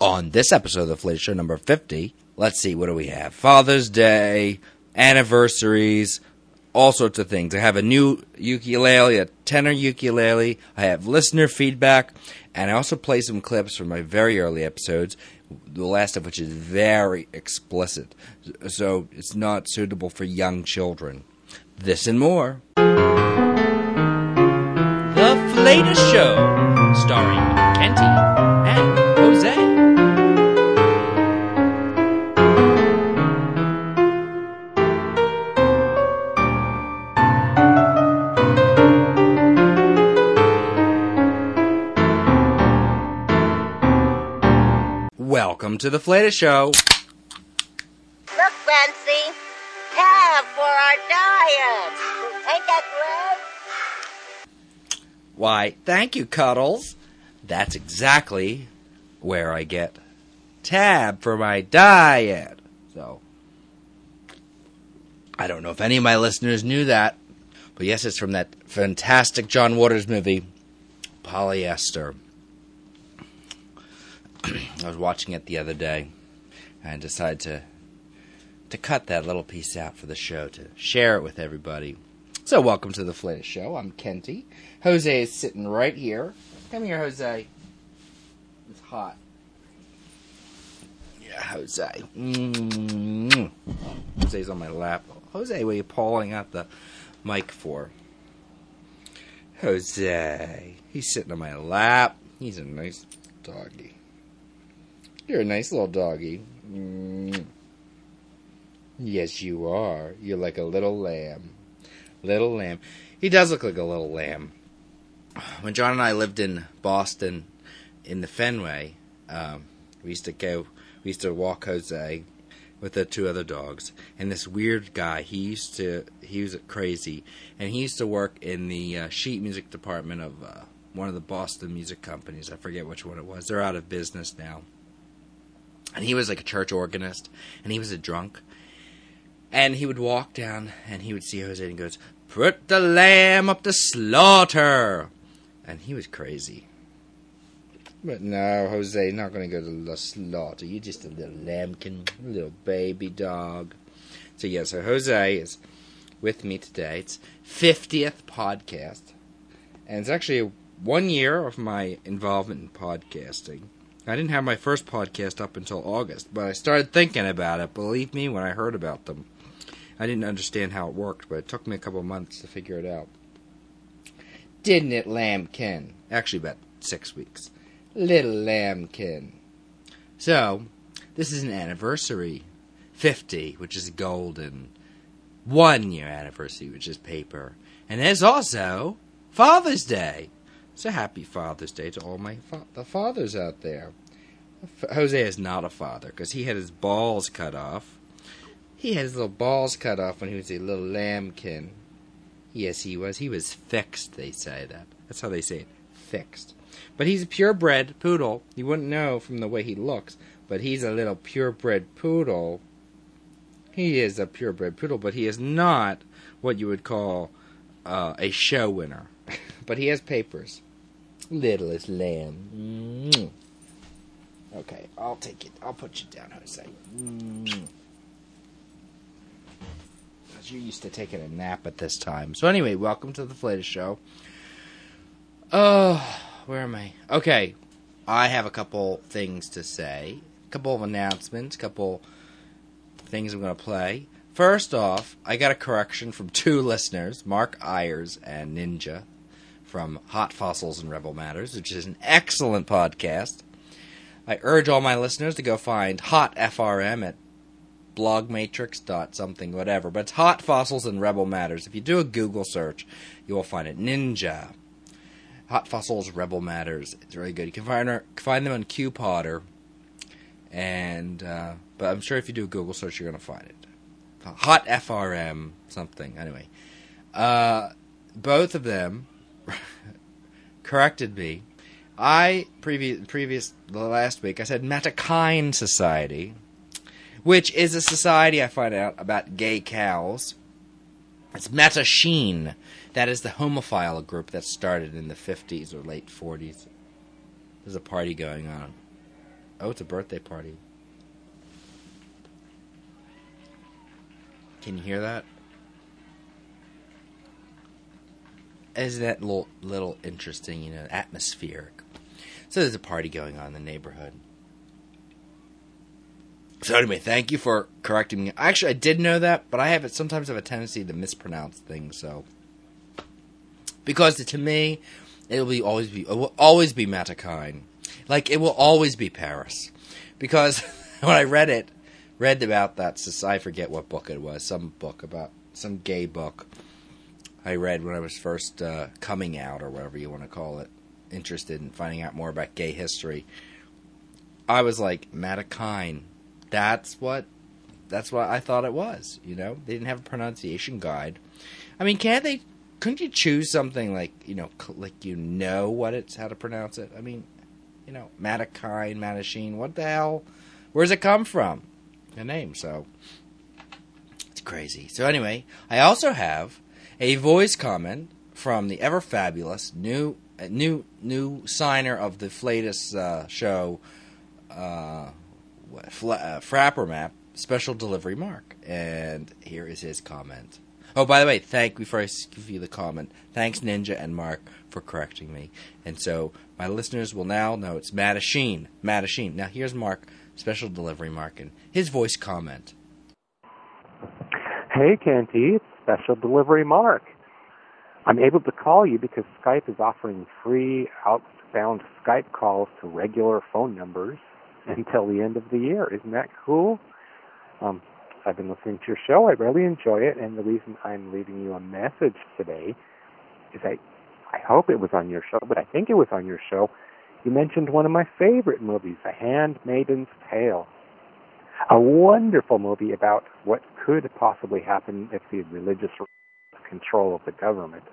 On this episode of the Flash Show number 50, let's see, what do we have? Father's Day, anniversaries, all sorts of things. I have a new ukulele, a tenor ukulele. I have listener feedback, and I also play some clips from my very early episodes, the last of which is very explicit, so it's not suitable for young children. This and more. The Flatus Show, starring Kenty and Jose. Welcome to the Flatus Show. Look, Fancy, tab for our diet. Ain't that great? Why, thank you, Cuddles. That's exactly where I get tab for my diet. So, I don't know if any of my listeners knew that, but yes, it's from that fantastic John Waters movie, Polyester. I was watching it the other day, and decided to cut that little piece out for the show to share it with everybody. So welcome to the Flatus Show. I'm Kenty. Jose is sitting right here. Come here, Jose. It's hot. Yeah, Jose. Jose's on my lap. Jose, what are you pawing out the mic for? Jose. He's sitting on my lap. He's a nice doggy. You're a nice little doggy. Yes, you are. You're like a little lamb. Little lamb. He does look like a little lamb. When John and I lived in Boston, in the Fenway, we used to walk Jose with the two other dogs. And this weird guy, he was crazy. And he used to work in the sheet music department of one of the Boston music companies. I forget which one it was. They're out of business now. And he was like a church organist, and he was a drunk. And he would walk down, and he would see Jose, and he goes, "Put the lamb up to slaughter!" And he was crazy. But no, Jose, not going to go to the slaughter. You're just a little lambkin, a little baby dog. So yeah, so Jose is with me today. It's 50th podcast. And it's actually 1 year of my involvement in podcasting. I didn't have my first podcast up until August, but I started thinking about it. Believe me, when I heard about them, I didn't understand how it worked, but it took me a couple months to figure it out. Didn't it, Lambkin? Actually, about 6 weeks. Little Lambkin. So, this is an anniversary. 50, which is golden. 1 year anniversary, which is paper. And there's also Father's Day. So happy Father's Day to all the fathers out there. Jose is not a father because he had his balls cut off. He had his little balls cut off when he was a little lambkin. Yes, he was. He was fixed, they say that. That's how they say it. Fixed. But he's a purebred poodle. You wouldn't know from the way he looks, but he's a little purebred poodle. He is a purebred poodle, but he is not what you would call a show winner. But he has papers. Littlest lamb. Okay, I'll take it. I'll put you down, Jose. You're used to taking a nap at this time. So anyway, welcome to the Flatus Show. Oh, where am I? Okay, I have a couple things to say. A couple of announcements. A couple things I'm going to play. First off, I got a correction from two listeners, Mark Ayers and Ninja, from Hot Fossils and Rebel Matters, which is an excellent podcast. I urge all my listeners to go find Hot FRM at blogmatrix.something, whatever. But it's Hot Fossils and Rebel Matters. If you do a Google search, you will find it. Ninja. Hot Fossils, Rebel Matters. It's really good. You can find them on QPodder. But I'm sure if you do a Google search, you're going to find it. Hot FRM something. Anyway. Both of them corrected me. Last week, I said Matakine Society, which is a society I find out about gay cows. It's Mattachine. That is the homophile group that started in the 50s or late 40s. There's a party going on Oh, it's a birthday party. Can you hear that? Isn't that little interesting, you know, atmospheric? So there's a party going on in the neighborhood. So anyway, thank you for correcting me. Actually, I did know that, but I sometimes have a tendency to mispronounce things. So because to me, it will always be Mattakine. Like it will always be Paris. Because when I read about that, I forget what book it was, some book about some gay book I read when I was first coming out, or whatever you want to call it, interested in finding out more about gay history. I was like, Mattakine. That's what I thought it was, you know? They didn't have a pronunciation guide. I mean, couldn't you choose something like, you know what it's, how to pronounce it? I mean, you know, Mattakine, Mattachine, what the hell? Where's it come from? The name, so it's crazy. So anyway, I also have a voice comment from the ever fabulous new signer of the Flatus show, Frapper Map, Special Delivery Mark. And here is his comment. Oh, by the way, before I give you the comment, thanks Ninja and Mark for correcting me. And so my listeners will now know it's Mattachine. Now here's Mark, Special Delivery Mark, and his voice comment. Hey, Canty, it's Special Delivery Mark. I'm able to call you because Skype is offering free outbound Skype calls to regular phone numbers until the end of the year. Isn't that cool? I've been listening to your show. I really enjoy it, and the reason I'm leaving you a message today is I hope it was on your show, but I think it was on your show. You mentioned one of my favorite movies, The Handmaid's Tale. A wonderful movie about what could possibly happen if the religious control of the government.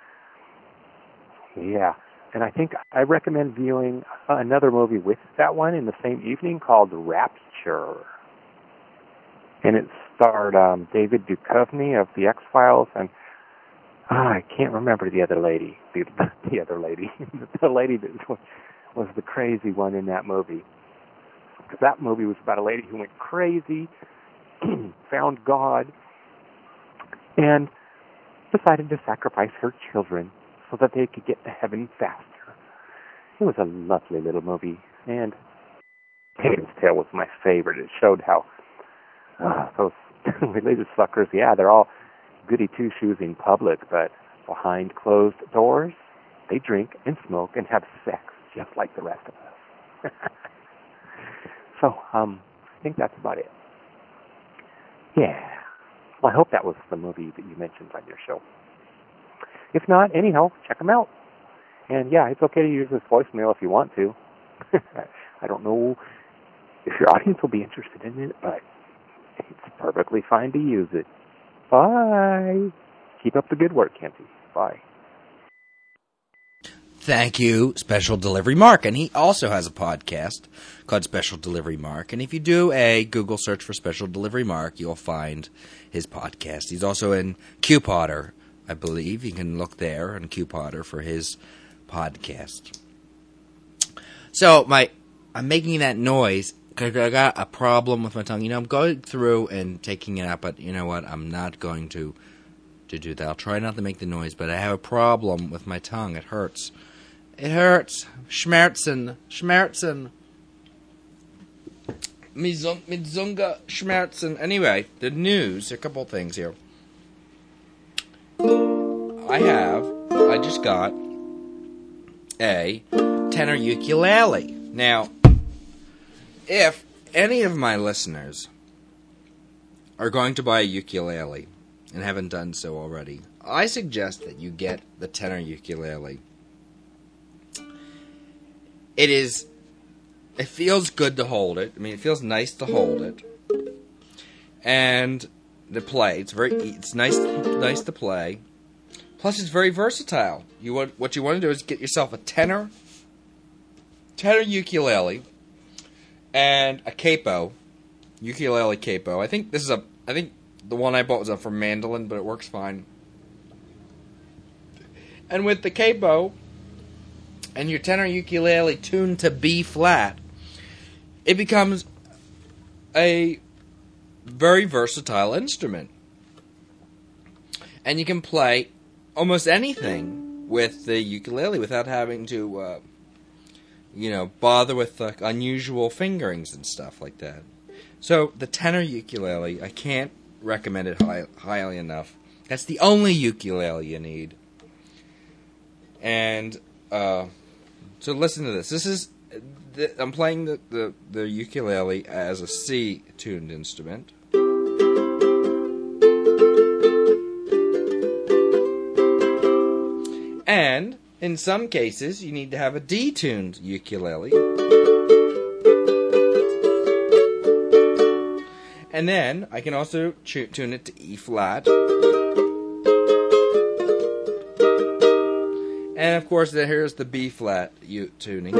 Yeah, and I think I recommend viewing another movie with that one in the same evening called Rapture. And it starred David Duchovny of The X-Files, and I can't remember the other lady. The other lady. The lady that was the crazy one in that movie. Because that movie was about a lady who went crazy, found God, and decided to sacrifice her children so that they could get to heaven faster. It was a lovely little movie, and Handmaid's Tale was my favorite. It showed how those religious suckers, they're all goody two-shoes in public, but behind closed doors, they drink and smoke and have sex just like the rest of us. So, I think that's about it. Yeah. Well, I hope that was the movie that you mentioned on your show. If not, anyhow, check them out. And yeah, it's okay to use this voicemail if you want to. I don't know if your audience will be interested in it, but it's perfectly fine to use it. Bye. Keep up the good work, Canty. Bye. Thank you, Special Delivery Mark. And he also has a podcast called Special Delivery Mark. And if you do a Google search for Special Delivery Mark, you'll find his podcast. He's also in QPotter, I believe. You can look there on QPotter for his podcast. So I'm making that noise because I got a problem with my tongue. You know, I'm going through and taking it out, but you know what? I'm not going to do that. I'll try not to make the noise, but I have a problem with my tongue. It hurts. It hurts. Schmerzen. Mitzunga Schmerzen. Anyway, the news, a couple of things here. I just got a tenor ukulele. Now, if any of my listeners are going to buy a ukulele and haven't done so already, I suggest that you get the tenor ukulele. It feels good to hold it. I mean, it feels nice to hold it. And to play, it's nice to play. Plus, it's very versatile. What you want to do is get yourself a tenor ukulele and a capo, ukulele capo. I think the one I bought was for mandolin, but it works fine. And with the capo and your tenor ukulele tuned to B flat, it becomes a very versatile instrument. And you can play almost anything with the ukulele without having to, bother with unusual fingerings and stuff like that. So the tenor ukulele, I can't recommend it highly enough. That's the only ukulele you need. And so listen to this. This is I'm playing the ukulele as a C-tuned instrument. And in some cases, you need to have a D-tuned ukulele. And then I can also tune it to E-flat. And of course, then here's the B-flat tuning.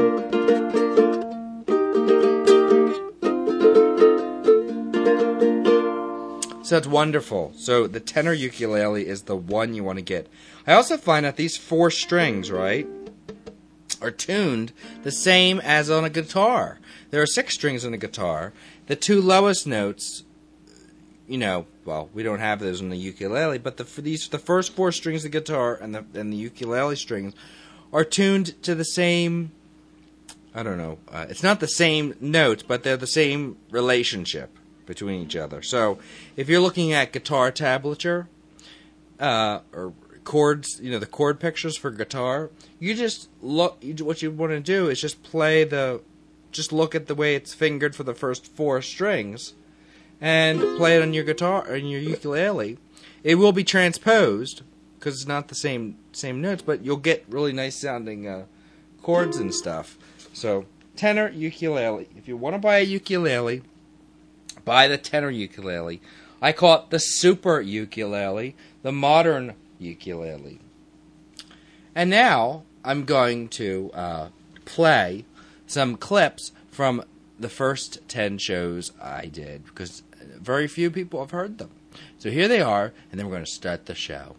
So it's wonderful. So the tenor ukulele is the one you want to get. I also find that these 4 strings, right, are tuned the same as on a guitar. There are 6 strings on a guitar. The 2 lowest notes, we don't have those on the ukulele, but the first 4 strings of the guitar and the ukulele strings are tuned to the same, it's not the same notes, but they're the same relationship between each other. So if you're looking at guitar tablature, or chords, the chord pictures for guitar, you just look, what you want to do is just look at the way it's fingered for the first 4 strings, and play it on your guitar or your ukulele. It will be transposed because it's not the same notes, but you'll get really nice sounding chords and stuff. So tenor ukulele. If you want to buy a ukulele, buy the tenor ukulele. I call it the super ukulele, the modern ukulele. And now I'm going to play some clips from the first 10 shows I did, because very few people have heard them. So here they are, and then we're going to start the show.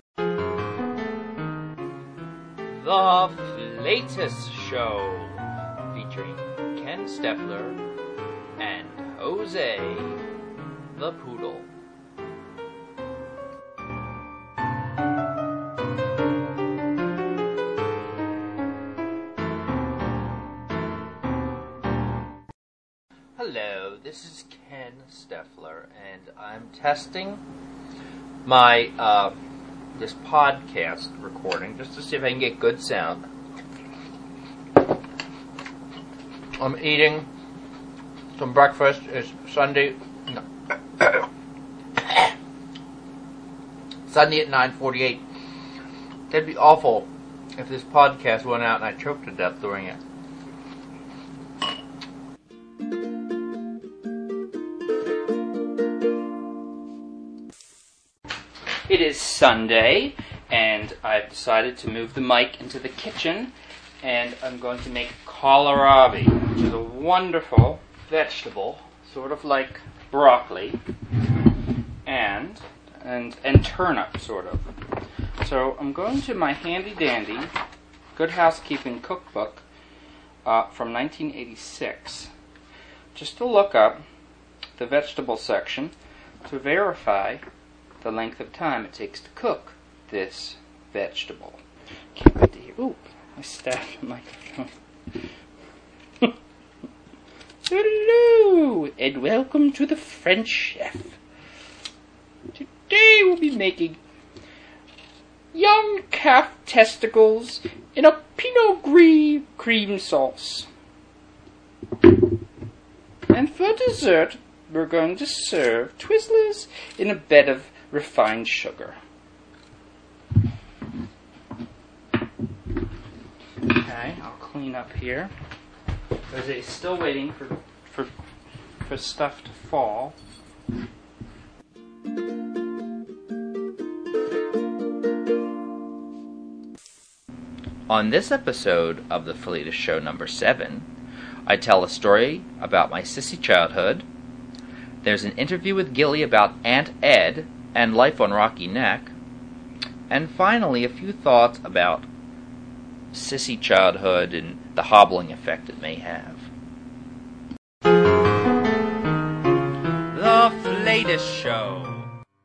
The latest show, featuring Ken Steffler and Jose the Poodle. Hello, this is Ken Steffler, and I'm testing my this podcast recording just to see if I can get good sound. I'm eating some breakfast. It's Sunday. No. Sunday at 9:48. It'd be awful if this podcast went out and I choked to death during it. It is Sunday, and I've decided to move the mic into the kitchen, and I'm going to make kohlrabi, which is a wonderful vegetable, sort of like broccoli, and turnip, sort of. So I'm going to my handy-dandy Good Housekeeping cookbook from 1986, just to look up the vegetable section to verify the length of time it takes to cook this vegetable. Can't wait to hear. Ooh, I stabbed the microphone. Hello, and welcome to the French Chef. Today we'll be making young calf testicles in a Pinot Gris cream sauce. And for dessert, we're going to serve Twizzlers in a bed of refined sugar. Okay, I'll clean up here. Jose's still waiting for stuff to fall. On this episode of the Felita Show number 7, I tell a story about my sissy childhood. There's an interview with Gilly about Aunt Ed and life on Rocky Neck. And finally, a few thoughts about sissy childhood and the hobbling effect it may have. Flatus Show.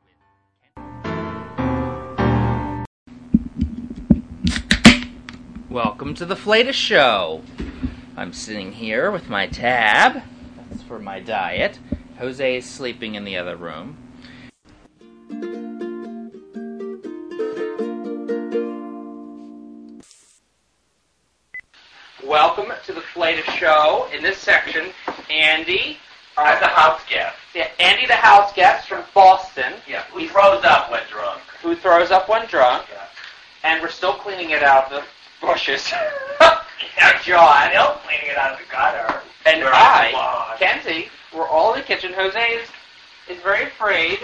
Welcome to the Flatus Show. I'm sitting here with my tab. That's for my diet. Jose is sleeping in the other room. Welcome to the Flatus Show. In this section, Andy... As a house guest. Yeah, Andy the house guest from Boston. Yeah, who throws up when drunk. Who throws up when drunk. Yeah. And we're still cleaning it out of the bushes. Yeah, John. Still cleaning it out of the gutter. And Where I, belong. Kenzie, we're all in the kitchen. Jose is very afraid.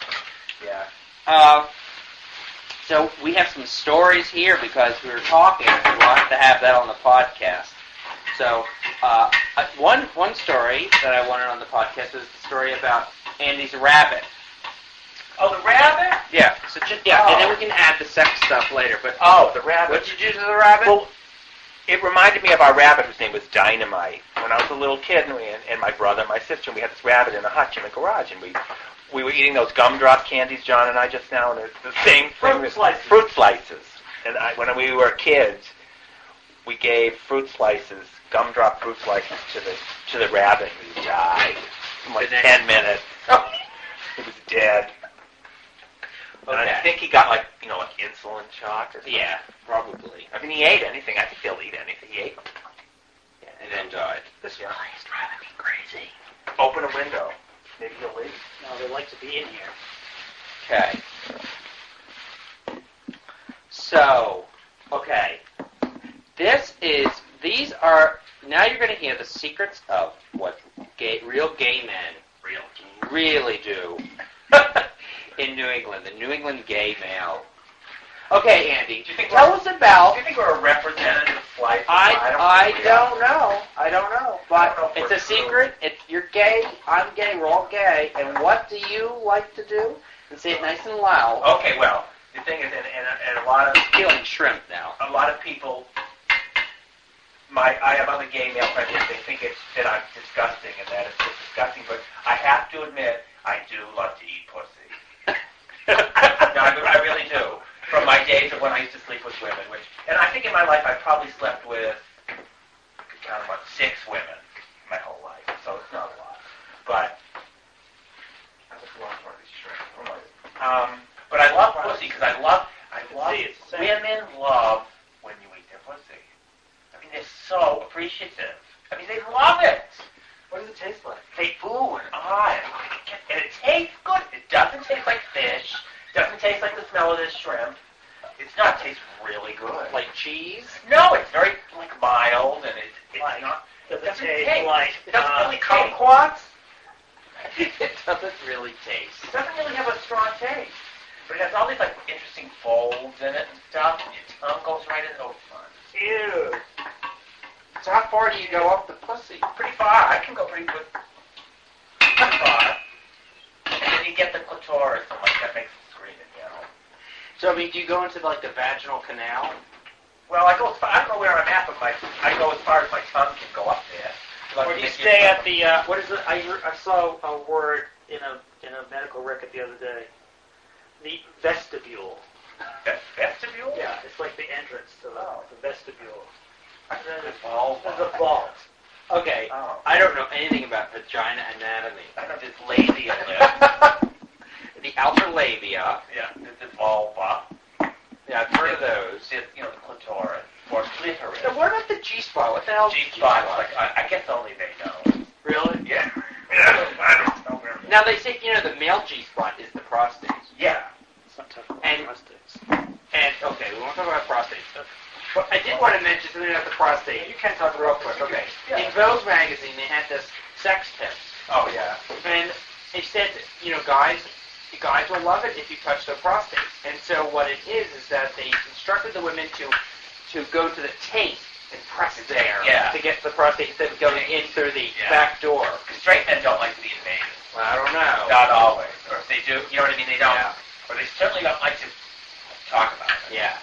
Yeah. So we have some stories here because we were talking. We wanted to have that on the podcast. So one story that I wanted on the podcast is the story about Andy's rabbit. Oh, the rabbit? Yeah. So and then we can add the sex stuff later. But The rabbit. what did you do to the rabbit? Well, it reminded me of our rabbit whose name was Dynamite. When I was a little kid, and my brother and my sister, and we had this rabbit in a hutch in the garage, and we were eating those gumdrop candies, John and I, just now, and it's the same thing. Fruit slices. And when we were kids, we gave gumdrop fruit slices to the rabbit, and he died in like 10 minutes. He was dead. And I think he got like insulin shock or something. Yeah, probably. I mean, he ate anything. I think he'll eat anything. He ate them. Yeah, and then died. This place is driving me crazy. Open a window. Maybe he'll leave. No, they like to be in here. Okay. So, these are, now you're going to hear the secrets of what real gay men really do in New England, the New England gay male. Okay, Andy, tell us about... Do you think we're a representative slice? I don't know. But it's a true. secret. You're gay. I'm gay. We're all gay. And what do you like to do? And say it nice and loud. Okay, well, the thing is, and a lot of... Peeling shrimp now. A lot of people... I have other gay male friends, they think that I'm disgusting and that it's disgusting, but I have to admit, I do love to eat pussy. No, I really do. From my days of when I used to sleep with women, and I think in my life I probably slept with, I could count about 6 women my whole life, so it's not a lot. But I was wrong for these shrimp. But I love pussy because I love women love when you eat their pussy. I mean, they're so appreciative. I mean, they love it. What does it taste like? And it tastes good. It doesn't taste like fish. It doesn't taste like the smell of this shrimp. It tastes really good. Like cheese? No, it's very mild, and it's not. Does it taste like It doesn't really kumquats? It doesn't really taste. It doesn't really have a strong taste. But it has all these interesting folds in it and stuff, and your tongue goes right in. Oh, fun. Ew. So how far do you go up the pussy? Pretty far. I can go pretty good. Pretty far. And then you get the clitoris, and that makes it screaming, So, I mean, do you go into, the vaginal canal? Well, I don't know where I'm at, but I go as far as my tongue can go up there. Or do you stay at the, what is it? I saw a word in a medical record the other day. The vestibule. Vestibule? Yeah, it's like the entrance to the vestibule. There's a vault. Okay, I don't know anything about vagina anatomy. I know there's labia there. The outer labia. Yeah, there's the vulva. Yeah, I've heard of those. There's, the clitoris. Or clitoris. Now, what about the G-spot? What the hell is G-spot? I guess only they know. Really? Yeah. I don't know where. Now, they say, the male G-spot is the prostate. Yeah. Some type of And- prostates. And, okay, we won't talk about prostate stuff. But I did want to mention something about the prostate. You can talk real quick. Okay. Yeah. In Vogue magazine, they had this sex tips. Oh, yeah. And they said, guys will love it if you touch their prostate. And so what it is that they instructed the women to go to the tape and press it there to get to the prostate instead of going in through the back door. Because straight men don't like to be invaded. Well, I don't know. Not always. Or if they do, you know what I mean? They don't. Yeah. Or they certainly don't like to talk about it. Yeah.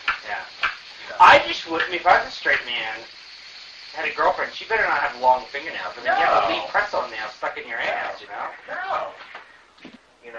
I just would, if I was a straight man, had a girlfriend, she better not have long fingernails. I mean, you have a lead press-on nail stuck in your ass, No.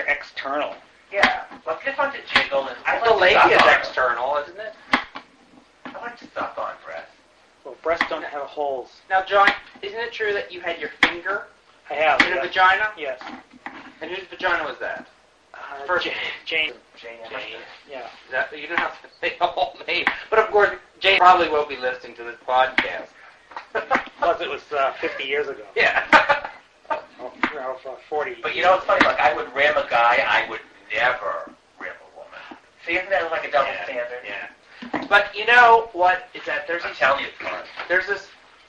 they're external. Yeah. Well, it's fun to jiggle and I The like to labia suck is on them. external, isn't it? I like to suck on breasts. Well, breasts don't have holes. Now, John, isn't it true that you had your finger I have. in a yes. vagina? Yes. And whose vagina was that? First, Jane. Jane. Yeah. You don't have to say the whole name. But of course, Jane probably won't be listening to this podcast. Plus, it was 50 years ago. Yeah. Oh, no, 40. But you know, it's funny. Like, I would rim a guy. I would never rim a woman. See, isn't that like a double standard? Yeah. But you know what is that? There's I'm these, telling you, it's fun. there's this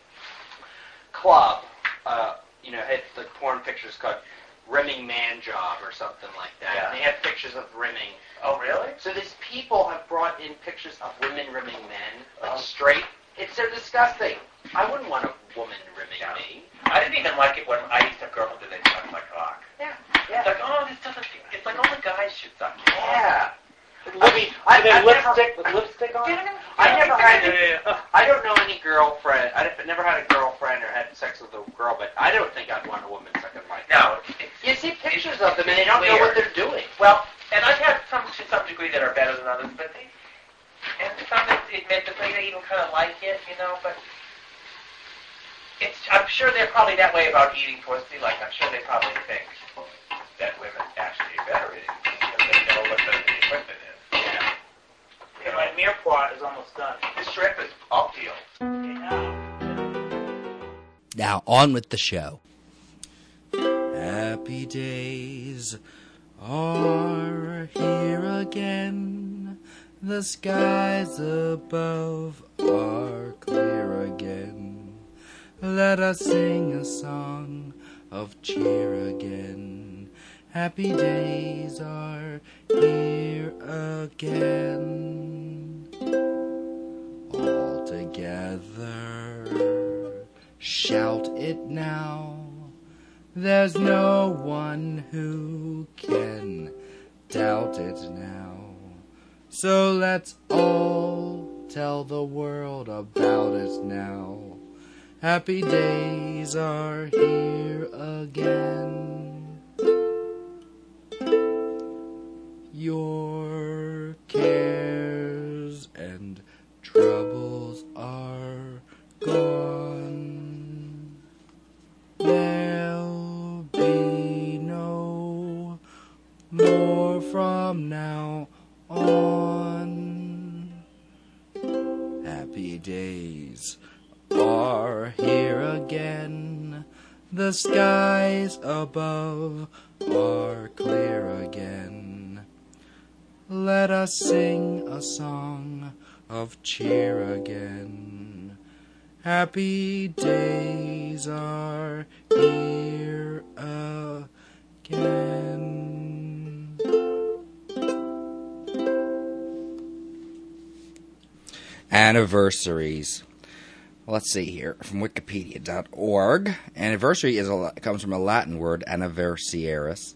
club, had the porn pictures called Rimming Man Job or something like that. Yeah. And they have pictures of rimming. Oh, really? So these people have brought in pictures of women rimming men, like Oh. straight. They're disgusting. I wouldn't want a woman rimming Yeah. me. I didn't even like it when I used to have girlfriends that suck my cock. Yeah. It's like, oh, this doesn't. It's like only guys should suck. your cock. Yeah. I mean, I've lipstick with lipstick on. I never had. Yeah. I don't know any girlfriend. I've never had a girlfriend or had sex with a girl, but I don't think I'd want a woman sucking my cock. No, You see pictures of them and they don't know what they're doing. Well, and I've had some to some degree that are better than others, but some that admittedly they even kind of like it, but I'm sure they're probably that way about eating pussy. Like, I'm sure they probably think that women actually are better at it because they know what the equipment is. Yeah. Okay, my mirepoix is almost done. The shrimp is up deal. Now, on with the show. Happy days are here again. The skies above are clear again. Let us sing a song of cheer again. Happy days are here again. All together, shout it now. There's no one who can doubt it now. So let's all tell the world about it now. Happy days are here again. Your cares and troubles are gone. There'll be no more from now on. Happy days are here again. The skies above are clear again. Let us sing a song of cheer again. Happy days are here again. Anniversaries. Let's see here from Wikipedia.org. Anniversary comes from a Latin word, anniversarius,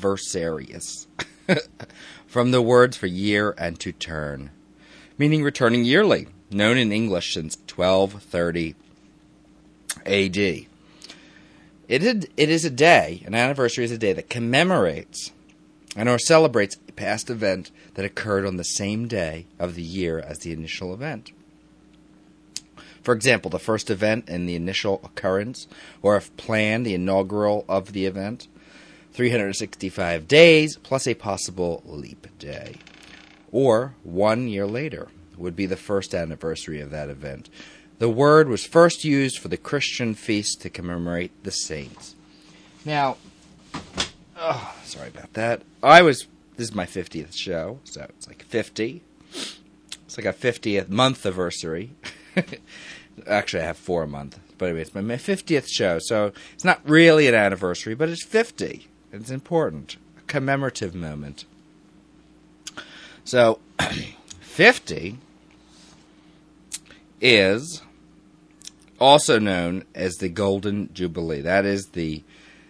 from the words for year and to turn, meaning returning yearly, known in English since 1230 A.D. It is a day, an anniversary is a day that commemorates and or celebrates a past event that occurred on the same day of the year as the initial event. For example, the first event and the initial occurrence, or if planned, the inaugural of the event, 365 days plus a possible leap day. Or 1 year later would be the first anniversary of that event. The word was first used for the Christian feast to commemorate the saints. Now, sorry about that. This is my 50th show, so it's like 50. It's like a 50th month anniversary. Actually, I have 4 months. But anyway, it's my 50th show, so it's not really an anniversary, but it's 50. It's important. A commemorative moment. So, 50 is also known as the Golden Jubilee. That is the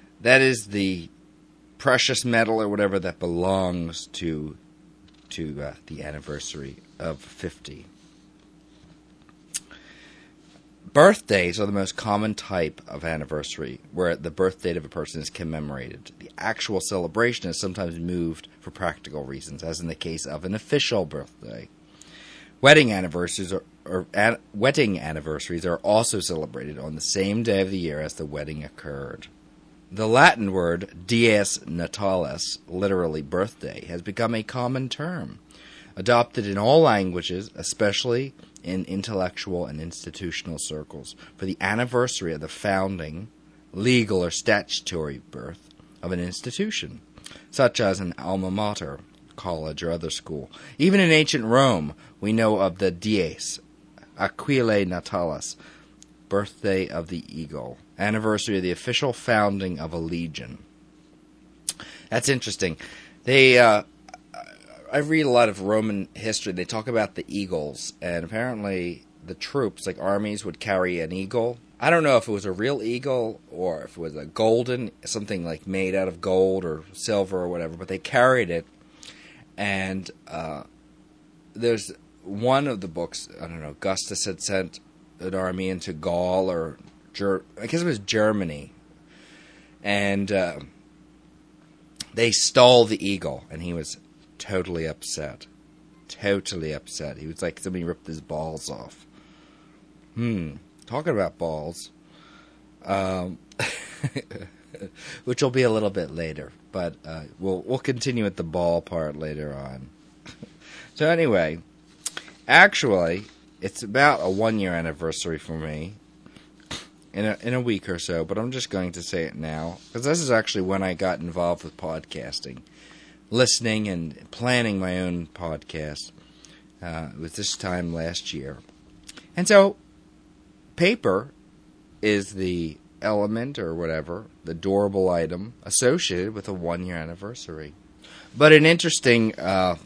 precious metal or whatever that belongs to the anniversary of 50. Birthdays are the most common type of anniversary, where the birth date of a person is commemorated. The actual celebration is sometimes moved for practical reasons, as in the case of an official birthday. Wedding anniversaries are also celebrated on the same day of the year as the wedding occurred. The Latin word dies natalis, literally birthday, has become a common term, adopted in all languages, especially in intellectual and institutional circles, for the anniversary of the founding, legal or statutory birth of an institution, such as an alma mater, college, or other school. Even in ancient Rome, we know of the dies, Aquilae natalis, birthday of the eagle, anniversary of the official founding of a legion. That's interesting. I read a lot of Roman history. They talk about the eagles, and apparently the troops, like armies, would carry an eagle. I don't know if it was a real eagle or if it was a golden, something like made out of gold or silver or whatever, but they carried it. And there's one of the books, I don't know, Augustus had sent an army into Gaul or I guess it was Germany. And they stole the eagle, and he was totally upset. Totally upset. He was like somebody ripped his balls off. Talking about balls. Which will be a little bit later. But we'll continue with the ball part later on. So anyway, actually, it's about a 1-year anniversary for me. In a week or so, but I'm just going to say it now, because this is actually when I got involved with podcasting. Listening and planning my own podcast. It was this time last year. And so, paper is the element or whatever, the durable item associated with a 1-year anniversary. But an interesting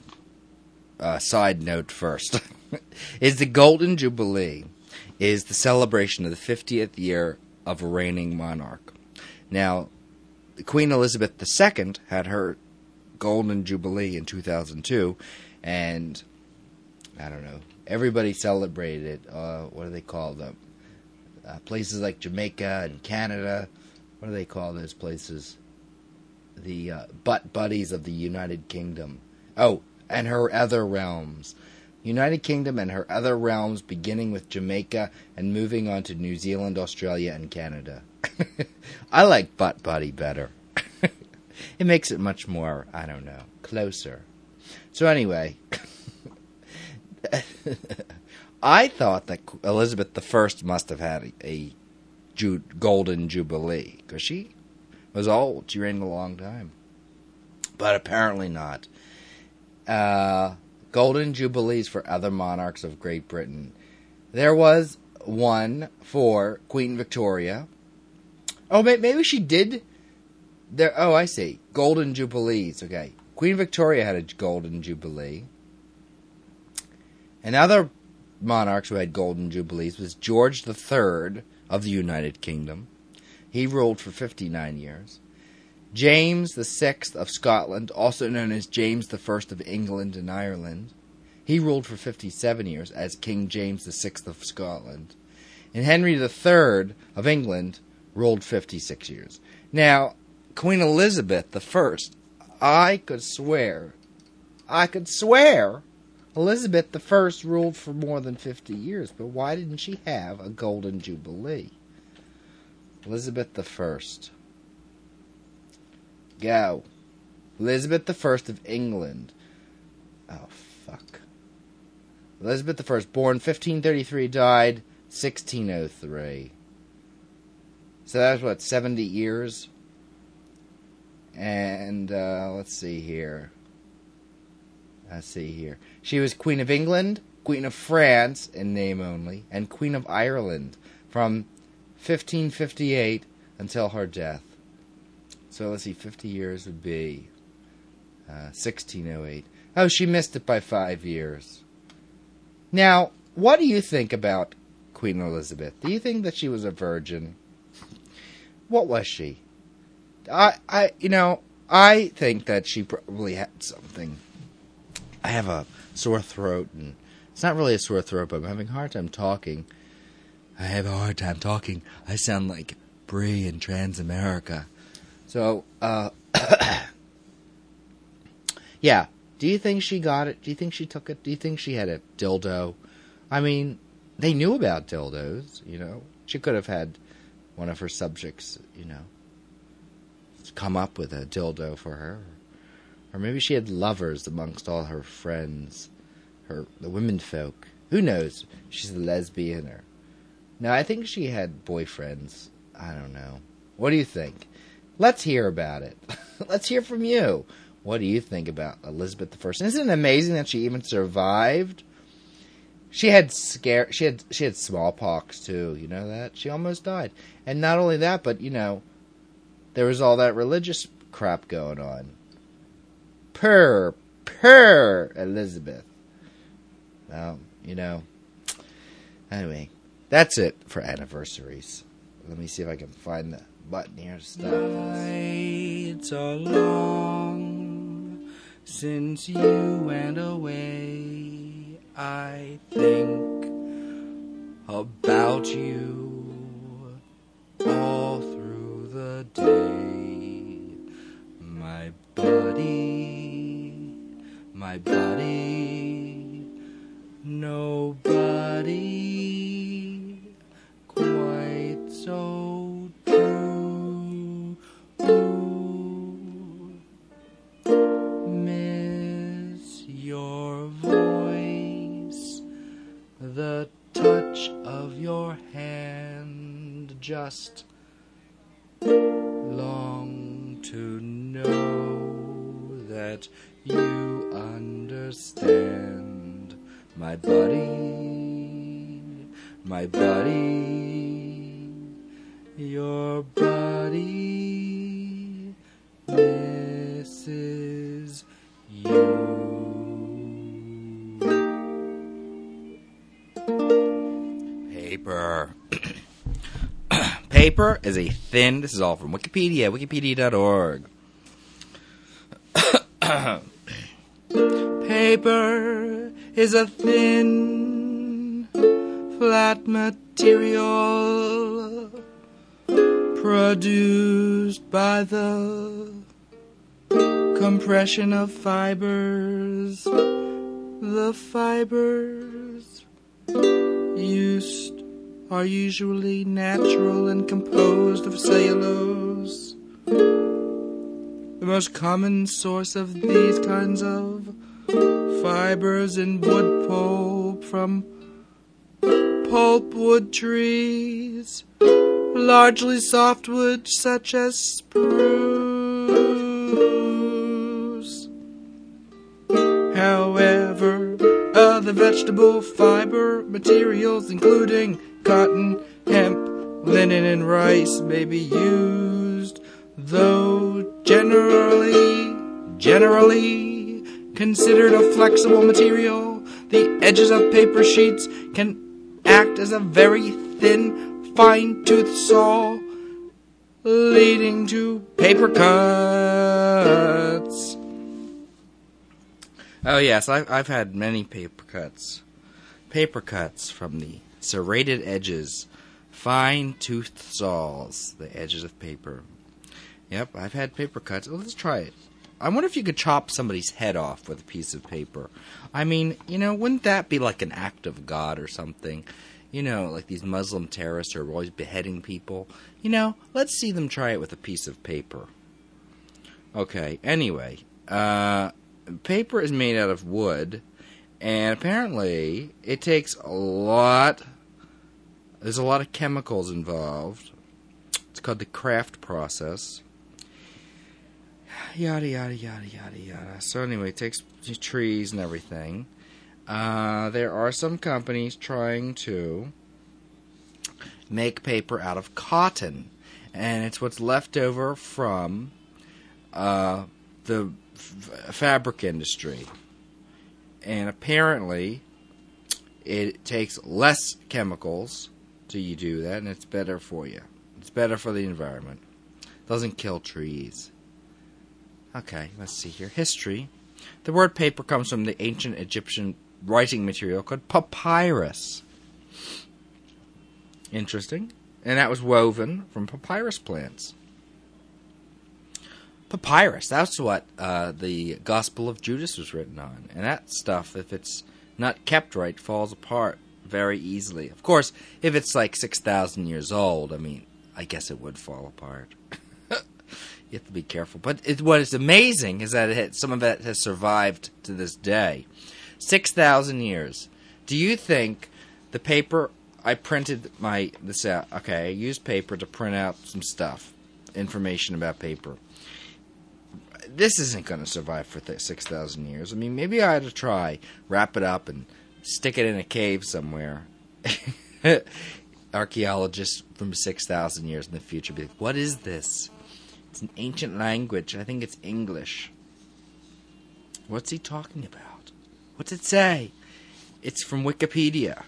side note first is the Golden Jubilee is the celebration of the 50th year of a reigning monarch. Now, Queen Elizabeth II had her Golden Jubilee in 2002, and I don't know, everybody celebrated it. What do they call them? Places like Jamaica and Canada. What do they call those places? The butt buddies of the United Kingdom. Oh, and her other realms. United Kingdom and her other realms, beginning with Jamaica and moving on to New Zealand, Australia, and Canada. I like butt buddy better. It makes it much more, I don't know, closer. So anyway, I thought that Elizabeth I must have had a Golden Jubilee, because she was old. She reigned a long time. But apparently not. Golden Jubilees for other monarchs of Great Britain. There was one for Queen Victoria. Oh, maybe she did. Oh, I see. Golden Jubilees. Okay. Queen Victoria had a Golden Jubilee. And other monarchs who had Golden Jubilees was George III of the United Kingdom. He ruled for 59 years. James VI of Scotland, also known as James I of England and Ireland. He ruled for 57 years as King James VI of Scotland. And Henry III of England ruled 56 years. Now, Queen Elizabeth I could swear Elizabeth I ruled for more than 50 years, but why didn't she have a Golden Jubilee? Elizabeth I. Go. Elizabeth I of England. Oh, fuck. Elizabeth I, born 1533, died 1603. So that was, what, 70 years? And, let's see here. She was Queen of England, Queen of France, in name only, and Queen of Ireland from 1558 until her death. So let's see, 50 years would be 1608. Oh, she missed it by 5 years. Now, what do you think about Queen Elizabeth? Do you think that she was a virgin? What was she? I think that she probably had something. I have a sore throat, and it's not really a sore throat, but I'm having a hard time talking. I have a hard time talking. I sound like Brie in Transamerica. So, yeah. Do you think she got it? Do you think she took it? Do you think she had a dildo? I mean, they knew about dildos, you know. She could have had one of her subjects, you know, come up with a dildo for her. Or maybe she had lovers amongst all her friends, the women folk. Who knows? She's a lesbian or... No, I think she had boyfriends. I don't know. What do you think? Let's hear about it. Let's hear from you. What do you think about Elizabeth I? Isn't it amazing that she even survived? She had smallpox too. You know that? She almost died. And not only that, but you know, there was all that religious crap going on. Per Elizabeth. Well, you know. Anyway, that's it for anniversaries. Let me see if I can find the button here. Stuff. Nights are long since you went away. I think about you all through the day. My buddy, nobody quite so true. Miss your voice, the touch of your hand, just long to know that you understand. My buddy, your buddy misses you. Paper. Paper is a thin... This is all from Wikipedia, wikipedia.org. Paper is a thin, flat material produced by the compression of fibers. The fibers used are usually natural and composed of cellulose. The most common source of these kinds of fibers in wood pulp from pulpwood trees, largely softwood such as spruce. However, other vegetable fiber materials, including cotton, hemp, linen, and rice, may be used, though generally considered a flexible material. The edges of paper sheets can act as a very thin, fine-toothed saw, leading to paper cuts. Oh yes, I've had many paper cuts. Paper cuts from the serrated edges, fine-toothed saws, the edges of paper. Yep, I've had paper cuts. Well, let's try it. I wonder if you could chop somebody's head off with a piece of paper. I mean, you know, wouldn't that be like an act of God or something? You know, like these Muslim terrorists are always beheading people. You know, let's see them try it with a piece of paper. Okay, anyway. Paper is made out of wood, and apparently it takes a lot... There's a lot of chemicals involved. It's called the craft process. Yada, yada, yada, yada, yada. So anyway, it takes trees and everything. There are some companies trying to make paper out of cotton. And it's what's left over from the fabric industry. And apparently, it takes less chemicals to do that, and it's better for you. It's better for the environment. It doesn't kill trees. Okay, let's see here. History. The word paper comes from the ancient Egyptian writing material called papyrus. Interesting. And that was woven from papyrus plants. Papyrus, that's what the Gospel of Judas was written on. And that stuff, if it's not kept right, falls apart very easily. Of course, if it's like 6,000 years old, I mean, I guess it would fall apart. You have to be careful. But what is amazing is that some of it has survived to this day. 6,000 years. Do you think the paper... I printed this out. Okay, I used paper to print out some stuff. Information about paper. This isn't going to survive for 6,000 years. I mean, maybe I ought to try. Wrap it up and stick it in a cave somewhere. Archaeologists from 6,000 years in the future be like, what is this? It's an ancient language. I think it's English. What's he talking about? What's it say? It's from Wikipedia.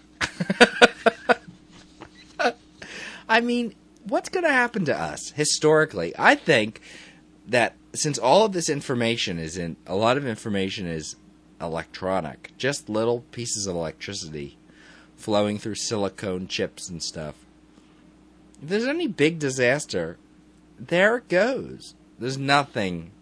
I mean, what's going to happen to us historically? I think that since all of this information a lot of information is electronic, just little pieces of electricity flowing through silicone chips and stuff. If there's any big disaster, there it goes. There's nothing.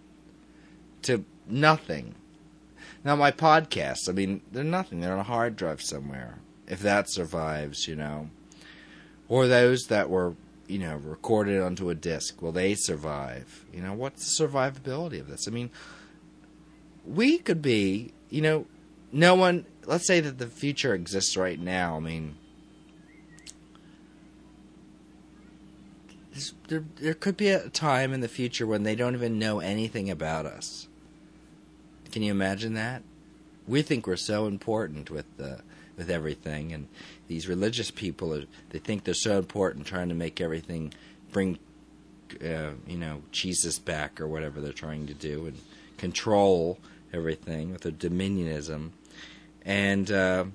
Now, my podcasts, I mean, they're nothing. They're on a hard drive somewhere. If that survives, Or those that were, recorded onto a disc. Will they survive? What's the survivability of this? I mean, we could be, no one, let's say that the future exists right now. I mean, there could be a time in the future when they don't even know anything about us. Can you imagine that? We think we're so important with everything, and these religious people they think they're so important, trying to make everything bring Jesus back or whatever they're trying to do, and control everything with their dominionism. And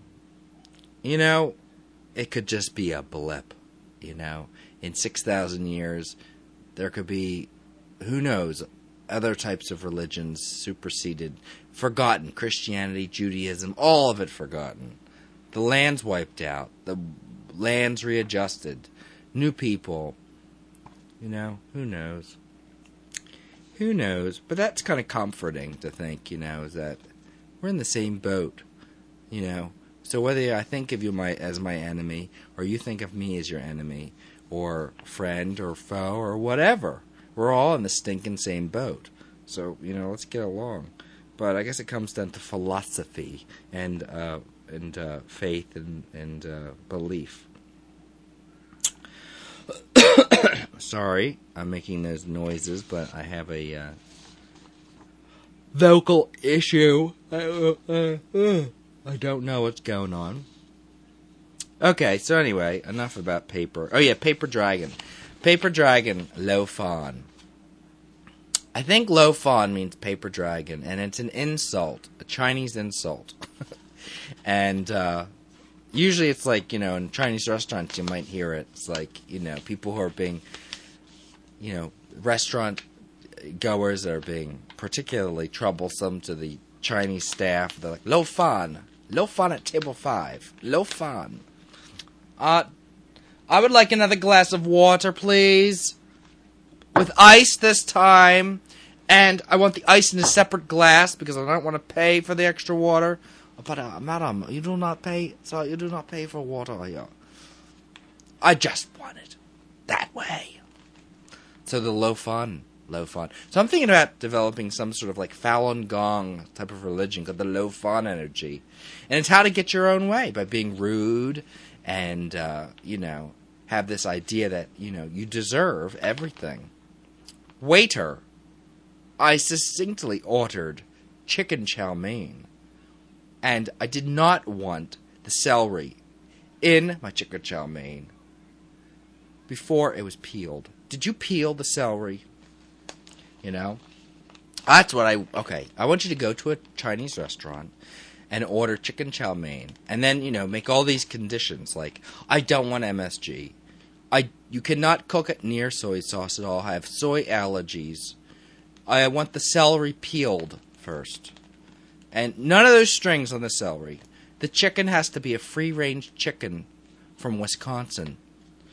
it could just be a blip. In 6,000 years there could be, who knows, other types of religions superseded, forgotten. Christianity, Judaism, all of it forgotten. The land's wiped out. The land's readjusted. New people. Who knows? Who knows? But that's kind of comforting to think, is that we're in the same boat. So whether I think of you as my enemy, or you think of me as your enemy, or friend, or foe, or whatever, we're all in the stinking same boat. So, let's get along. But I guess it comes down to philosophy and faith and belief. Sorry, I'm making those noises, but I have a vocal issue. I don't know what's going on. Okay, so anyway, enough about paper. Oh yeah, Paper Dragon. Paper Dragon, Lo Fan. I think Lo Fan means paper dragon, and it's an insult, a Chinese insult. And usually it's like, in Chinese restaurants you might hear it. It's like, people who are being, restaurant goers that are being particularly troublesome to the Chinese staff. They're like, Lo Fan at table 5. Lo Fan. I would like another glass of water, please. With ice this time. And I want the ice in a separate glass because I don't want to pay for the extra water. But, madam, you do not pay for water here. I just want it that way. So the Lo Fan. So I'm thinking about developing some sort of like Falun Gong type of religion called the Lo Fan energy. And it's how to get your own way by being rude and, have this idea that, you deserve everything. Waiter, I succinctly ordered chicken chow mein. And I did not want the celery in my chicken chow mein before it was peeled. Did you peel the celery? That's what I want you to go to a Chinese restaurant and order chicken chow mein. And then, make all these conditions. Like, I don't want MSG. You cannot cook it near soy sauce at all. I have soy allergies. I want the celery peeled first. And none of those strings on the celery. The chicken has to be a free-range chicken from Wisconsin.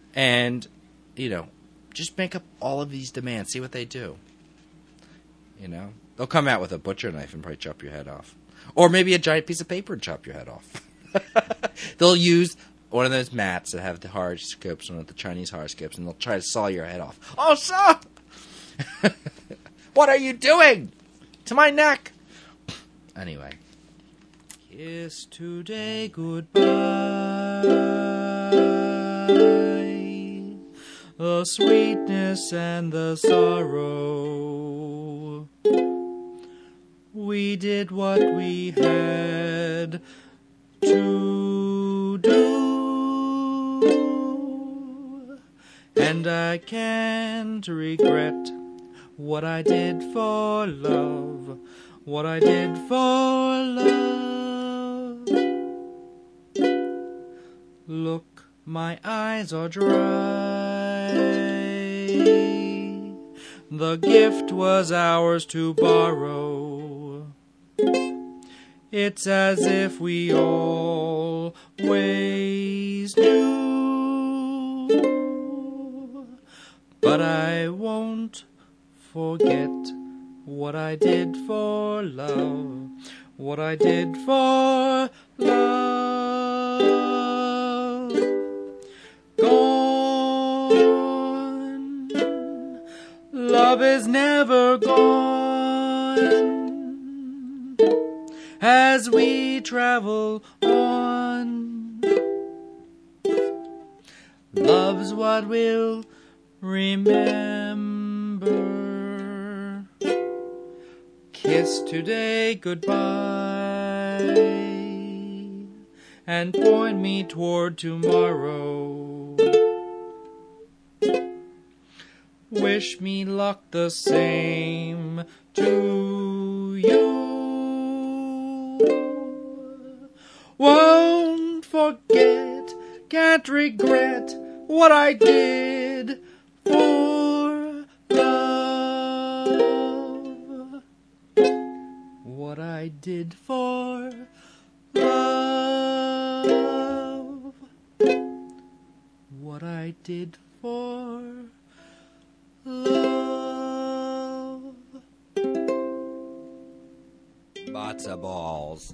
And, just make up all of these demands. See what they do. They'll come out with a butcher knife and probably chop your head off. Or maybe a giant piece of paper and chop your head off. They'll use one of those mats that have the horoscopes, one of the Chinese horoscopes, and they'll try to saw your head off. Oh, sir! What are you doing to my neck? Anyway. Kiss today goodbye. The sweetness and the sorrow. We did what we had to do, and I can't regret what I did for love, what I did for love. Look, my eyes are dry. The gift was ours to borrow. It's as if we always knew. But I won't forget what I did for love, what I did for love. Gone, love is never gone. As we travel on, love's what we'll remember. Kiss today goodbye, and point me toward tomorrow. Wish me luck the same to you. Won't forget, can't regret what I did for love. What I did for love. What I did for love. Matzo balls.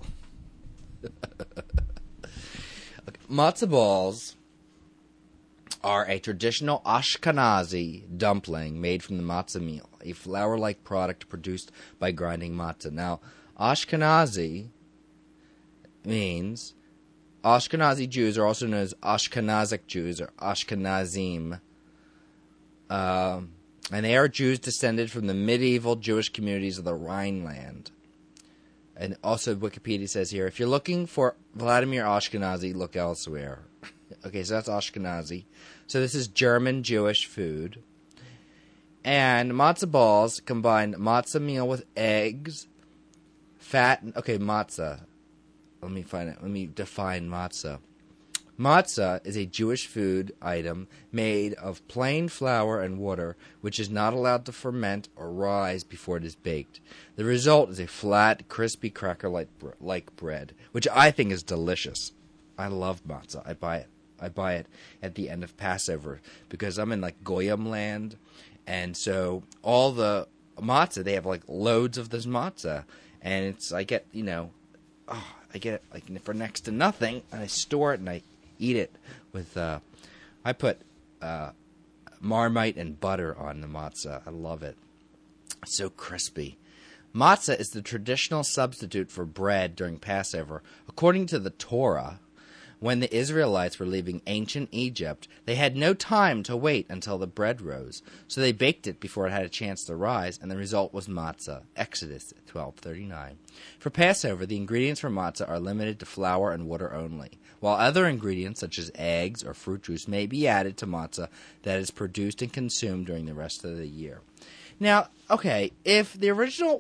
Matzo balls are a traditional Ashkenazi dumpling made from the matzah meal, a flour-like product produced by grinding matzah. Now, Ashkenazi means Ashkenazi Jews are also known as Ashkenazic Jews or Ashkenazim. And they are Jews descended from the medieval Jewish communities of the Rhineland. And also Wikipedia says here, if you're looking for Vladimir Ashkenazi, look elsewhere. Okay, so that's Ashkenazi. So this is German Jewish food. And matzah balls combine matzah meal with eggs, fat... Okay, matzah. Let me find it. Let me define matzah. Matzah is a Jewish food item made of plain flour and water, which is not allowed to ferment or rise before it is baked. The result is a flat, crispy cracker-like bread, which I think is delicious. I love matzah. I buy it. I buy it at the end of Passover because I'm in like Goyim land, and so all the matzah, they have like loads of this matzah, and I get it like for next to nothing, and I store it and I eat it with, I put Marmite and butter on the matzah. I love it. It's so crispy. Matzah is the traditional substitute for bread during Passover. According to the Torah, when the Israelites were leaving ancient Egypt, they had no time to wait until the bread rose, so they baked it before it had a chance to rise, and the result was matzah. Exodus 12:39. For Passover, the ingredients for matzah are limited to flour and water only, while other ingredients such as eggs or fruit juice may be added to matzah that is produced and consumed during the rest of the year. Now, okay, if the original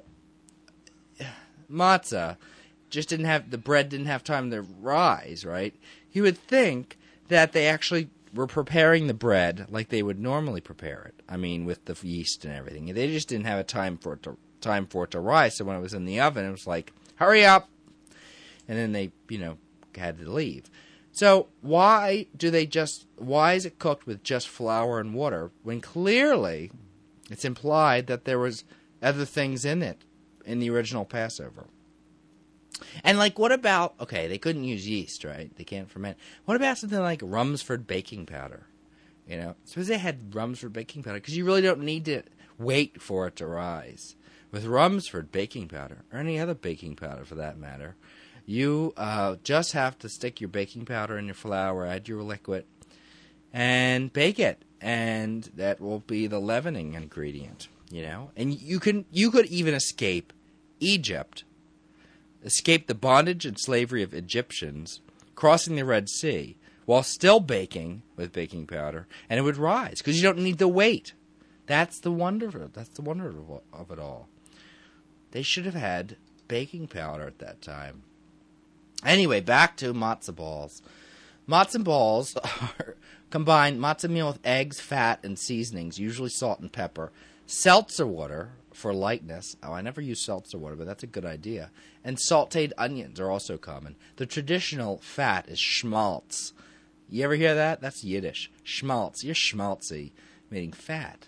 matzah just the bread didn't have time to rise, right? You would think that they actually were preparing the bread like they would normally prepare it. I mean, with the yeast and everything. They just didn't have a time for it to rise. So when it was in the oven, it was like, hurry up! And then they, had to leave. So why is it cooked with just flour and water when clearly it's implied that there was other things in it in the original Passover? And what about, okay, they couldn't use yeast, right? They can't ferment. What about something like Rumsford baking powder? Suppose they had Rumsford baking powder, because you really don't need to wait for it to rise. With Rumsford baking powder, or any other baking powder for that matter, you just have to stick your baking powder in your flour, add your liquid, and bake it. And that will be the leavening ingredient, And you could even escape Egypt, escape the bondage and slavery of Egyptians, crossing the Red Sea, while still baking with baking powder, and it would rise, because you don't need the weight. That's the wonder of it all. They should have had baking powder at that time. Anyway, back to matzo balls. Matzo balls combine matzo meal with eggs, fat, and seasonings, usually salt and pepper, seltzer water for lightness. Oh, I never use seltzer water, but that's a good idea. And sautéed onions are also common. The traditional fat is schmaltz. You ever hear that? That's Yiddish. Schmaltz. You're schmaltzy, meaning fat.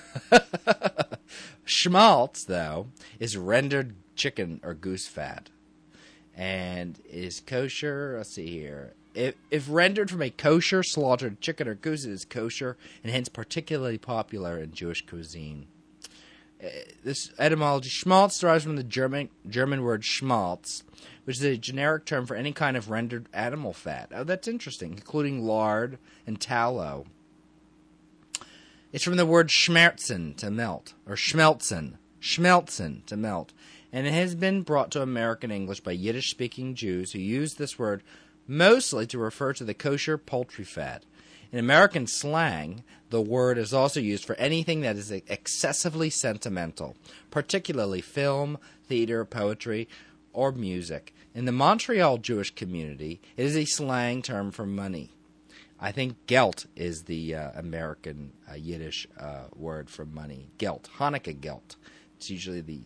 Schmaltz, though, is rendered chicken or goose fat. And is kosher, let's see here. If rendered from a kosher slaughtered chicken or goose, it is kosher and hence particularly popular in Jewish cuisine. This etymology, schmaltz, derives from the German word schmaltz, which is a generic term for any kind of rendered animal fat. Oh, that's interesting, including lard and tallow. It's from the word schmerzen, to melt, or schmelzen to melt, and it has been brought to American English by Yiddish-speaking Jews who use this word mostly to refer to the kosher poultry fat. In American slang, the word is also used for anything that is excessively sentimental, particularly film, theater, poetry, or music. In the Montreal Jewish community, it is a slang term for money. I think gelt is the American Yiddish word for money. Gelt, Hanukkah gelt. It's usually the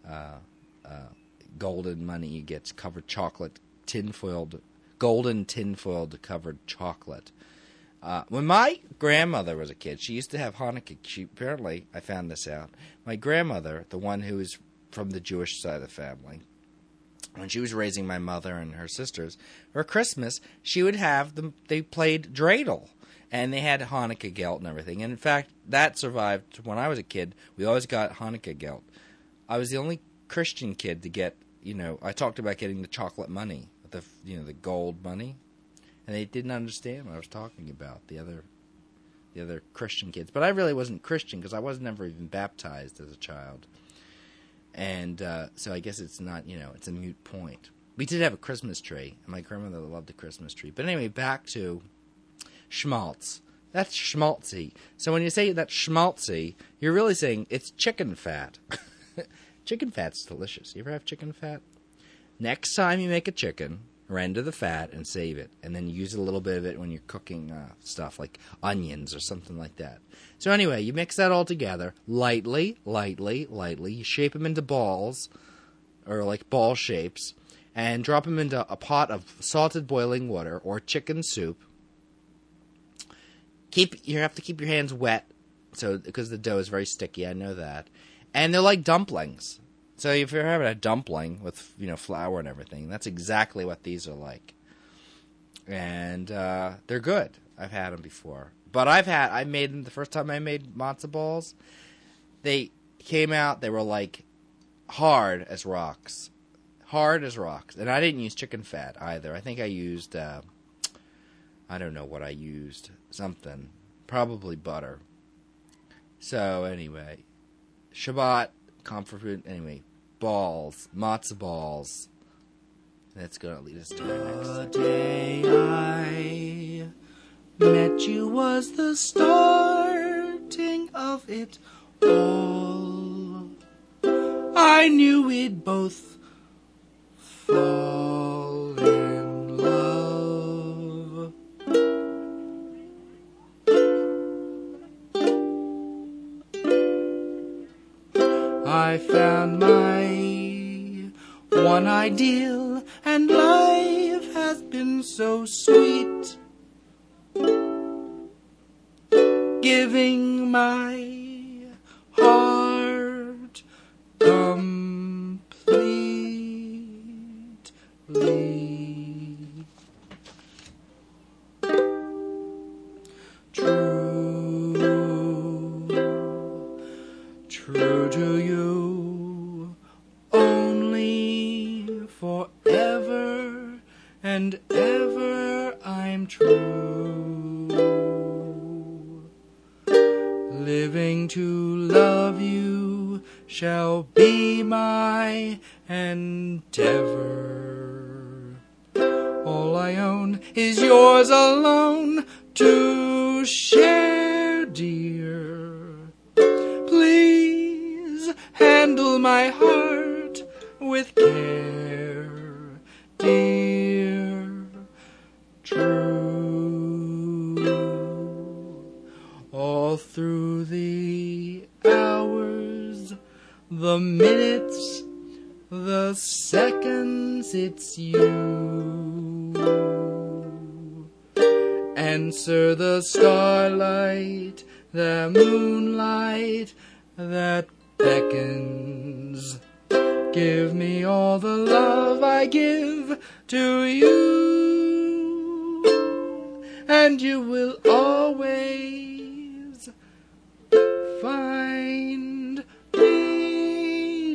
golden money you get, covered chocolate, golden tinfoiled covered chocolate. When my grandmother was a kid, she used to have Hanukkah. Apparently, I found this out. My grandmother, the one who is from the Jewish side of the family, when she was raising my mother and her sisters, for Christmas, she would have them. They played dreidel, and they had Hanukkah gelt and everything. And in fact, that survived when I was a kid. We always got Hanukkah gelt. I was the only Christian kid to get. I talked about getting the chocolate money, the gold money. And they didn't understand what I was talking about, the other Christian kids. But I really wasn't Christian because I was never even baptized as a child. And so I guess it's not, it's a moot point. We did have a Christmas tree, and my grandmother loved the Christmas tree. But anyway, back to schmaltz. That's schmaltzy. So when you say that's schmaltzy, you're really saying it's chicken fat. Chicken fat's delicious. You ever have chicken fat? Next time you make a chicken, render the fat and save it, and then use a little bit of it when you're cooking stuff like onions or something like that. So anyway, you mix that all together lightly. You shape them into balls, or like ball shapes, and drop them into a pot of salted boiling water or chicken soup. You have to keep your hands wet, because the dough is very sticky. I know that, and they're like dumplings. So if you're having a dumpling with, flour and everything, that's exactly what these are like. And they're good. I've had them before. But I made them the first time I made matzo balls. They came out, they were like hard as rocks. And I didn't use chicken fat either. I think I used, I don't know what I used. Something. Probably butter. So anyway, Shabbat, comfort food, anyway. Balls, matzo balls. That's going to lead us to our next. The day I met you was the starting of it all. I knew we'd both fall in love. I found my one ideal, and life has has been so sweet, giving my heart completely. True to you, only forever and ever I'm true. Living to love you shall be my endeavor. All I own is yours alone to share, dear. Please handle my heart with care, dear. True. All through the hours, the minutes, the seconds, it's you. Answer the starlight, the moonlight that beckons. Give me all the love I give to you, and you will always find me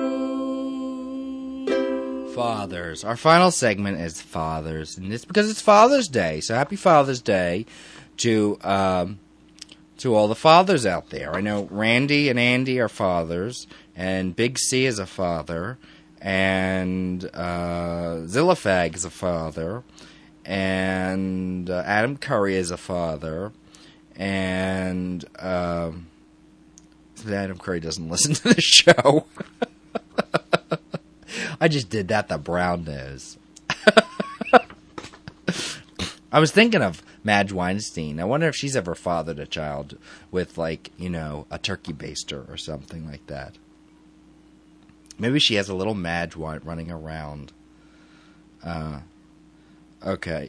true. Fathers. Our final segment is fathers, and it's because it's Father's Day. So happy Father's Day to all the fathers out there. I know Randy and Andy are fathers, and Big C is a father, and Zillafag is a father, and Adam Curry is a father, and Adam Curry doesn't listen to the show. I just did that, the brown nose. I was thinking of Madge Weinstein. I wonder if she's ever fathered a child with, like, you know, a turkey baster or something like that. Maybe she has a little Madge running around. Okay.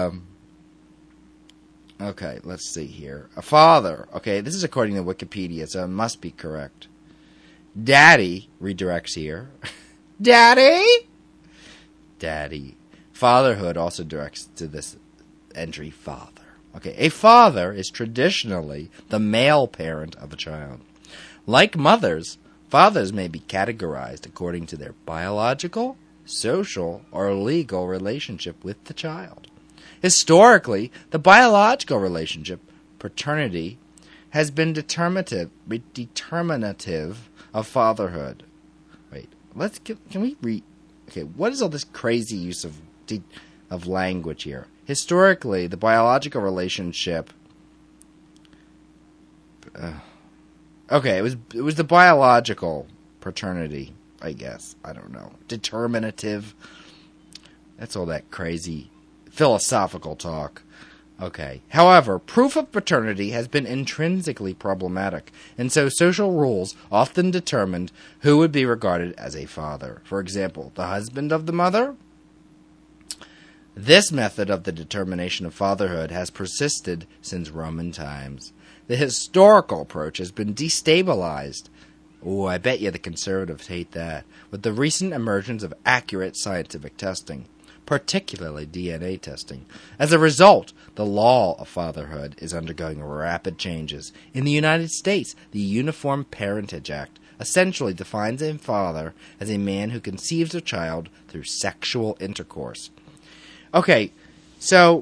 Okay, let's see here. A father. Okay, this is according to Wikipedia, so it must be correct. Daddy redirects here. Daddy? Daddy. Fatherhood also directs to this entry, father. Okay, a father is traditionally the male parent of a child. Like mothers, fathers may be categorized according to their biological, social, or legal relationship with the child. Historically, the biological relationship, paternity, has been determinative of fatherhood. Wait, can we read? Okay, what is all this crazy use of language here? Historically, the biological relationship. Okay, it was the biological paternity, I guess. I don't know. Determinative. That's all that crazy philosophical talk. Okay. However, proof of paternity has been intrinsically problematic, and so social rules often determined who would be regarded as a father. For example, the husband of the mother. This method of the determination of fatherhood has persisted since Roman times. The historical approach has been destabilized. Oh, I bet you the conservatives hate that. With the recent emergence of accurate scientific testing, particularly DNA testing. As a result, the law of fatherhood is undergoing rapid changes. In the United States, the Uniform Parentage Act essentially defines a father as a man who conceives a child through sexual intercourse. Okay, so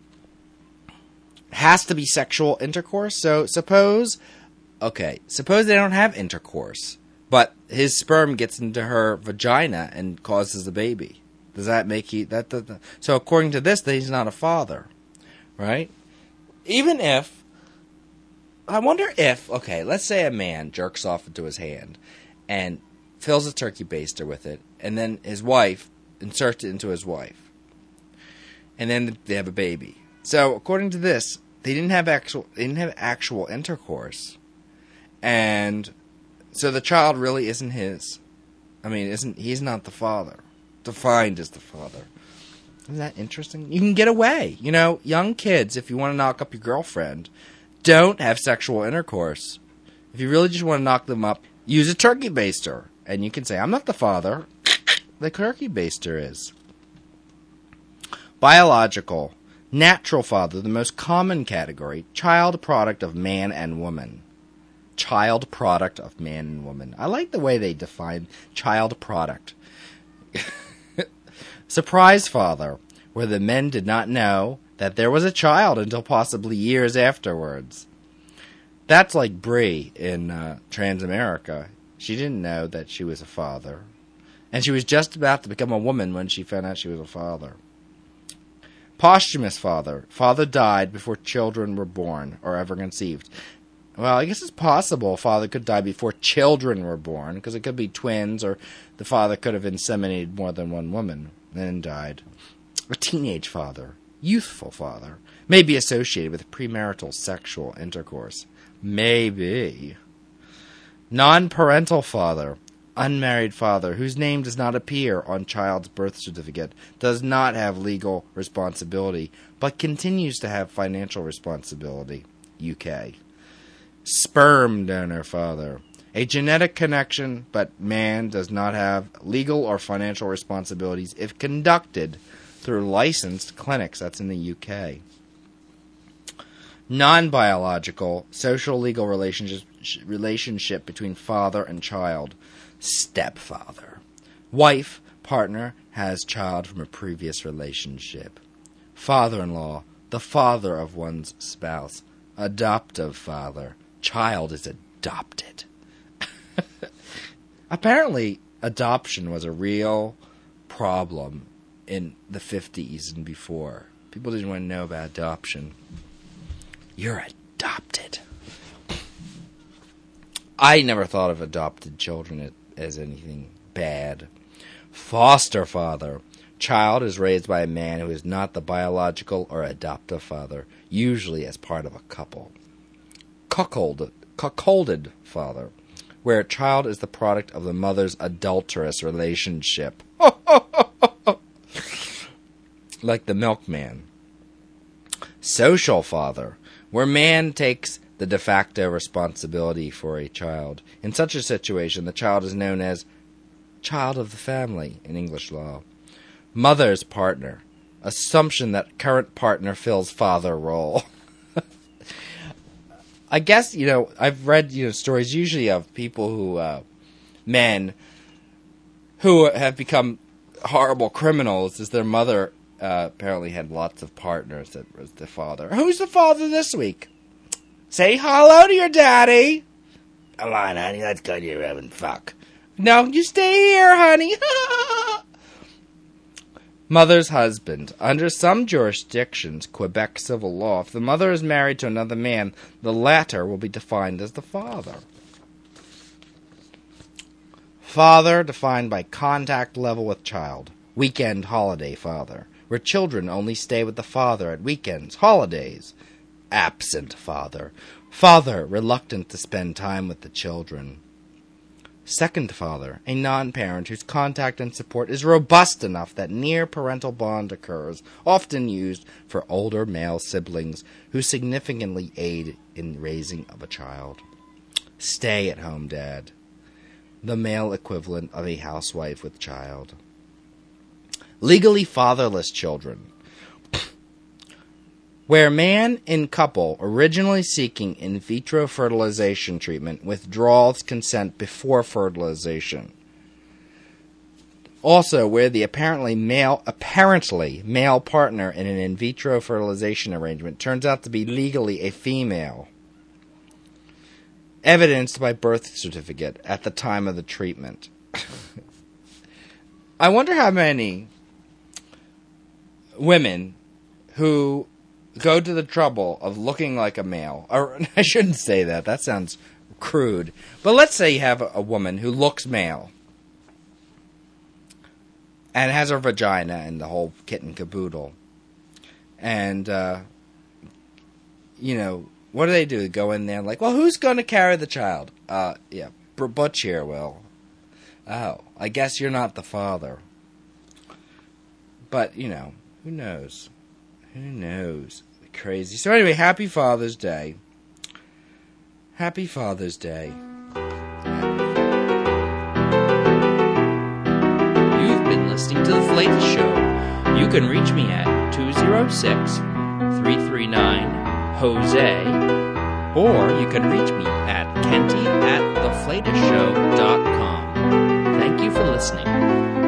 has to be sexual intercourse. So suppose they don't have intercourse, but his sperm gets into her vagina and causes a baby. Does that make that? So according to this, he's not a father, right? Even if, I wonder if, okay, let's say a man jerks off into his hand and fills a turkey baster with it, and then his wife inserts it into his wife. And then they have a baby. So according to this, they didn't have actual intercourse, and so the child really isn't his. I mean, he's not the father, defined as the father. Isn't that interesting? You can get away. You know, young kids, if you want to knock up your girlfriend, don't have sexual intercourse. If you really just want to knock them up, use a turkey baster. And you can say, I'm not the father. The turkey baster is. Biological. Natural father, the most common category. Child product of man and woman. Child product of man and woman. I like the way they define child product. Surprise father, where the men did not know that there was a child until possibly years afterwards. That's like Bree in Transamerica. She didn't know that she was a father. And she was just about to become a woman when she found out she was a father. Posthumous father. Father died before children were born or ever conceived. Well, I guess it's possible a father could die before children were born, because it could be twins, or the father could have inseminated more than one woman and then died. A teenage father, youthful father, may be associated with premarital sexual intercourse. Maybe. Non-parental father, unmarried father, whose name does not appear on child's birth certificate, does not have legal responsibility, but continues to have financial responsibility. UK. Sperm donor father. A genetic connection, but man does not have legal or financial responsibilities if conducted through licensed clinics. That's in the UK. Non-biological, social legal relationship between father and child. Stepfather. Wife, partner, has child from a previous relationship. Father-in-law, the father of one's spouse. Adoptive father. Child is adopted. Apparently, adoption was a real problem in the 50s and before. People didn't want to know about adoption. You're adopted. I never thought of adopted children as anything bad. Foster father. Child is raised by a man who is not the biological or adoptive father, usually as part of a couple. Cuckolded father, where a child is the product of the mother's adulterous relationship. Like the milkman. Social father, where man takes the de facto responsibility for a child. In such a situation, the child is known as child of the family in English law. Mother's partner, assumption that current partner fills father role. I guess, I've read, stories usually of people who, men, who have become horrible criminals, as their mother apparently had lots of partners that was the father. Who's the father this week? Say hello to your daddy. Come on, honey, let's go to your room and fuck. No, you stay here, honey. Mother's husband. Under some jurisdictions, Quebec civil law, if the mother is married to another man, the latter will be defined as the father. Father, defined by contact level with child. Weekend holiday father, where children only stay with the father at weekends, holidays. Absent father. Father, reluctant to spend time with the children. Second father, a non-parent whose contact and support is robust enough that near parental bond occurs, often used for older male siblings who significantly aid in raising of a child. Stay-at-home dad, the male equivalent of a housewife with child. Legally fatherless children, where man in couple originally seeking in vitro fertilization treatment withdraws consent before fertilization. Also, where the apparently male partner in an in vitro fertilization arrangement turns out to be legally a female. Evidenced by birth certificate at the time of the treatment. I wonder how many women who go to the trouble of looking like a male. Or, I shouldn't say that. That sounds crude. But let's say you have a woman who looks male and has her vagina and the whole kit and caboodle. And, what do they do? Go in there like, well, who's going to carry the child? Butch here will. Oh, I guess you're not the father. But, Who knows? Who knows? Crazy. So anyway, happy Father's Day. Happy Father's Day. You've been listening to The Flavor Show. You can reach me at 206-339-HOSE, or you can reach me at kenty@theflatershow.com. Thank you for listening.